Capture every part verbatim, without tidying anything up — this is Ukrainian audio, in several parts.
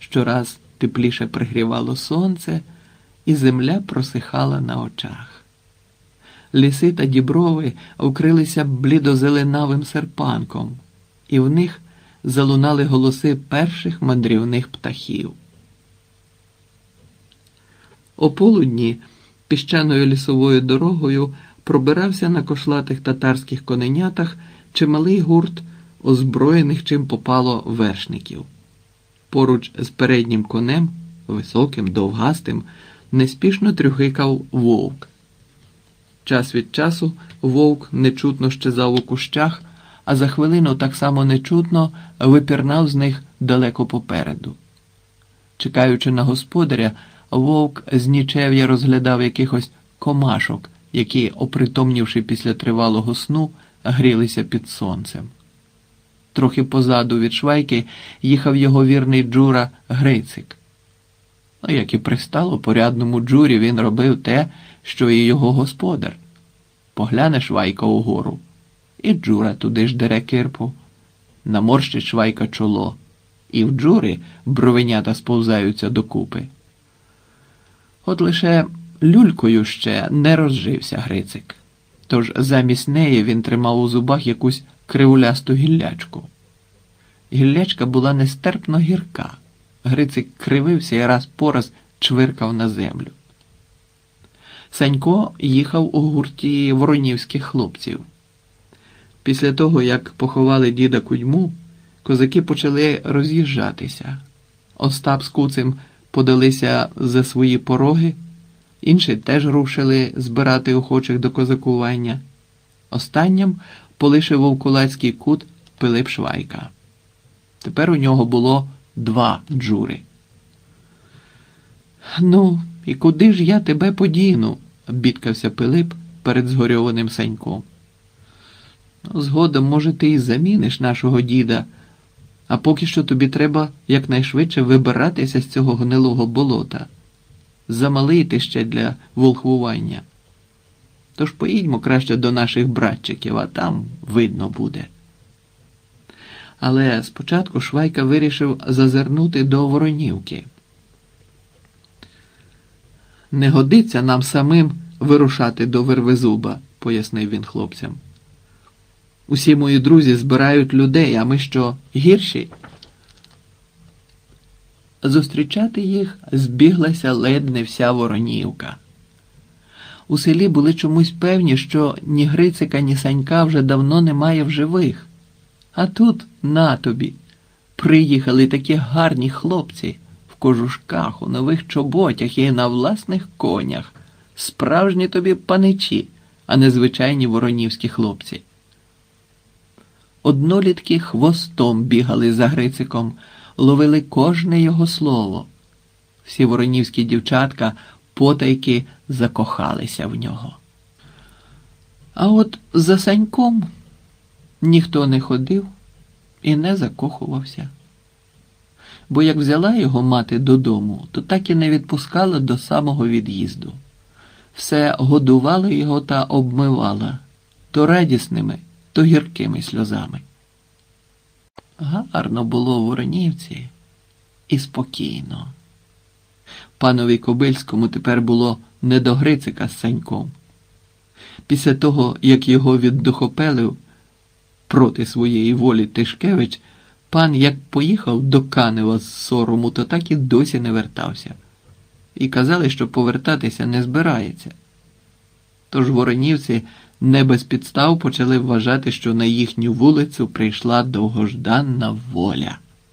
щораз тепліше пригрівало сонце, і земля просихала на очах. Ліси та діброви вкрилися блідозеленавим серпанком, і в них залунали голоси перших мандрівних птахів. О полудні піщаною лісовою дорогою пробирався на кошлатих татарських коненятах чималий гурт озброєних чим попало вершників. Поруч з переднім конем, високим, довгастим, неспішно трюхикав вовк. Час від часу вовк нечутно щезав у кущах, а за хвилину так само нечутно випірнав з них далеко попереду. Чекаючи на господаря, вовк з нічев'я розглядав якихось комашок, які, опритомнівши після тривалого сну, грілися під сонцем. Трохи позаду від Швайки їхав його вірний Джура Грицик. Ну, як і пристало порядному Джурі, він робив те, що і його господар. Погляне Швайка угору, і Джура туди ж дере кирпу. Наморщить Швайка чоло, і в Джури бровенята сповзаються докупи. От лише люлькою ще не розжився Грицик. Тож замість неї він тримав у зубах якусь кривулясту гіллячку. Гіллячка була нестерпно гірка. Грицик кривився і раз по раз чвиркав на землю. Санько їхав у гурті воронівських хлопців. Після того, як поховали діда Кудьму, козаки почали роз'їжджатися. Остап з Куцем подалися за свої пороги, інші теж рушили збирати охочих до козакування. Останнім полишив вовкулацький кут Пилип Швайка. Тепер у нього було два Джури. «Ну, і куди ж я тебе подіну?» – бідкався Пилип перед згорьованим Саньком. «Згодом, може, ти і заміниш нашого діда, а поки що тобі треба якнайшвидше вибиратися з цього гнилого болота. Замалий ти ще для волхвування. Тож поїдьмо краще до наших братчиків, а там видно буде». Але спочатку Швайка вирішив зазирнути до Воронівки. «Не годиться нам самим вирушати до Вервезуба», – пояснив він хлопцям. «Усі мої друзі збирають людей, а ми що, гірші?» Зустрічати їх збіглася ледь не вся Воронівка. У селі були чомусь певні, що ні Грицика, ні Санька вже давно немає в живих. А тут, на тобі, приїхали такі гарні хлопці в кожушках, у нових чоботях і на власних конях. Справжні тобі паничі, а не звичайні воронівські хлопці. Однолітки хвостом бігали за Грициком, ловили кожне його слово. Всі воронівські дівчатка потайки закохалися в нього. А от за Саньком ніхто не ходив і не закохувався. Бо як взяла його мати додому, то так і не відпускала до самого від'їзду. Все годувала його та обмивала то радісними, то гіркими сльозами. Гарно було в Воронівці і спокійно. Панові Кобильському тепер було не до Грицика з Саньком. Після того, як його віддухопелив проти своєї волі Тишкевич, пан як поїхав до Канева з сорому, то так і досі не вертався. І казали, що повертатися не збирається. Тож воронівці не без підстав почали вважати, що на їхню вулицю прийшла довгожданна воля.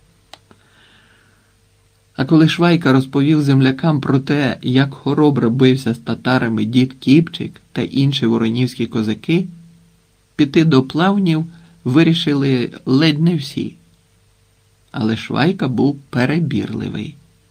А коли Швайка розповів землякам про те, як хоробро бився з татарами дід Кіпчик та інші воронівські козаки, піти до плавнів вирішили ледь не всі. Але Швайка був перебірливий.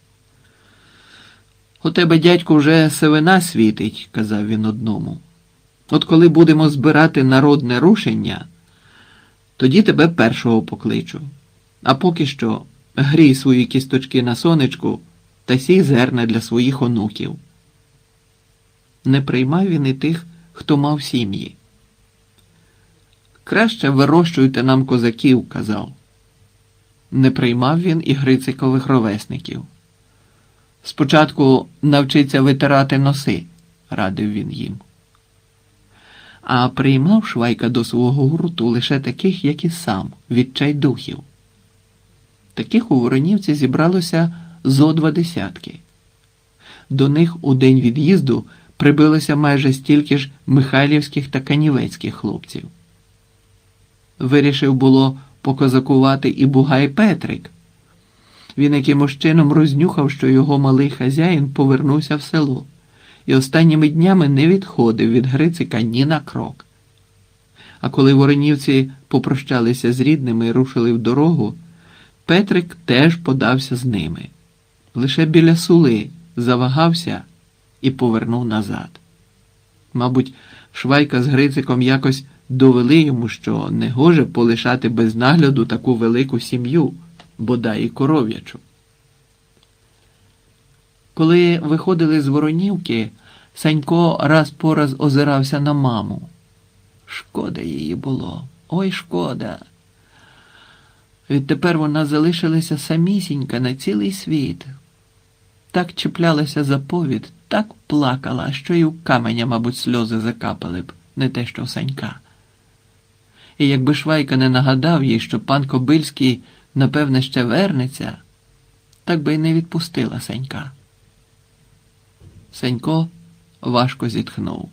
«У тебе, дядьку, вже сивина світить», – казав він одному. «От коли будемо збирати народне рушення, тоді тебе першого покличу. А поки що грій свої кісточки на сонечку та сій зерна для своїх онуків». Не приймав він і тих, хто мав сім'ї. «Краще вирощуйте нам козаків», – казав. Не приймав він і Грицикових ровесників. «Спочатку навчиться витирати носи», – радив він їм. А приймав Швайка до свого гурту лише таких, як і сам, відчайдухів. Таких у Воронівці зібралося зо два десятки. До них у день від'їзду прибилося майже стільки ж михайлівських та канівецьких хлопців. Вирішив було покозакувати і Бугай Петрик. Він якимось чином рознюхав, що його малий хазяїн повернувся в село і останніми днями не відходив від Грицика ні на крок. А коли воронівці попрощалися з рідними і рушили в дорогу, Петрик теж подався з ними. Лише біля Сули завагався і повернув назад. Мабуть, Швайка з Грициком якось довели йому, що не гоже полишати без нагляду таку велику сім'ю, бодай і коров'ячу. Коли виходили з Воронівки, Санько раз по раз озирався на маму. Шкода її було, ой шкода. Відтепер вона залишилася самісінька на цілий світ. Так чіплялася за повід, так плакала, що й у каменя, мабуть, сльози закапали б, не те що в Санька. І якби Швайка не нагадав їй, що пан Кобильський, напевне, ще вернеться, так би й не відпустила Санька. Санько важко зітхнув.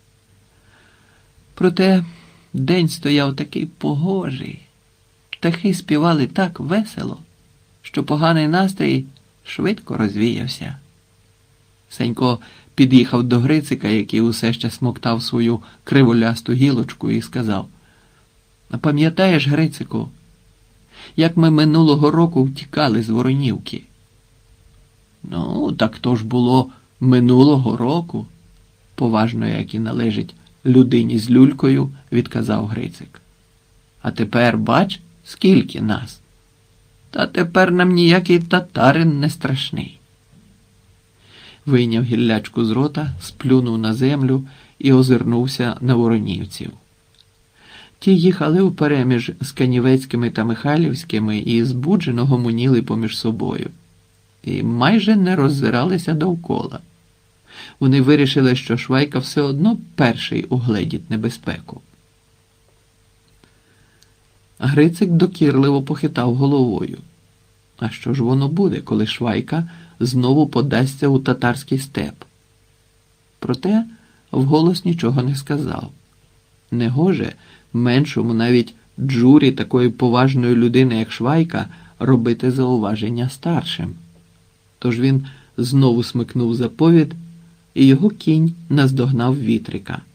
Проте день стояв такий погожий, птахи співали так весело, що поганий настрій швидко розвіявся. Санько під'їхав до Грицика, який усе ще смоктав свою криволясту гілочку, і сказав: «А пам'ятаєш, Грицику, як ми минулого року втікали з Воронівки?» «Ну, так то ж було минулого року», – поважно, як і належить людині з люлькою, відказав Грицик. «А тепер, бач, скільки нас? Та тепер нам ніякий татарин не страшний». Вийняв гіллячку з рота, сплюнув на землю і озирнувся на воронівців. Ті їхали впереміж з канівецькими та михайлівськими і збуджено гомоніли поміж собою. І майже не роззиралися довкола. Вони вирішили, що Швайка все одно перший угледіть небезпеку. Грицик докірливо похитав головою. А що ж воно буде, коли Швайка знову подасться у татарський степ? Проте вголос нічого не сказав. Негоже меншому, навіть джурі такої поважної людини, як Швайка, робити зауваження старшим. Тож він знову смикнув за повід, і його кінь наздогнав вітрика.